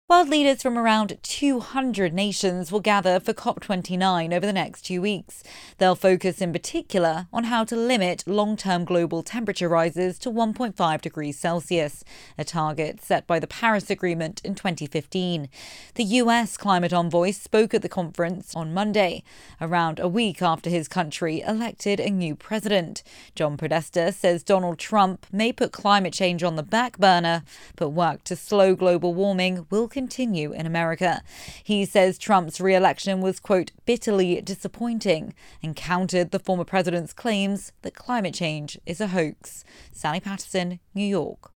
World leaders from around 200 nations will gather for COP29 over the next 2 weeks. They'll focus in particular on how to limit long-term global temperature rises to 1.5 degrees Celsius, a target set by the Paris Agreement in 2015. The US climate envoy spoke at the conference on Monday, around a week after his country elected a new president. John Podesta says Donald Trump may put climate change on the back burner, but work to slow global warming will continue in America. He says Trump's re-election was, quote, bitterly disappointing, and countered the former president's claims that climate change is a hoax. Sally Patterson, New York.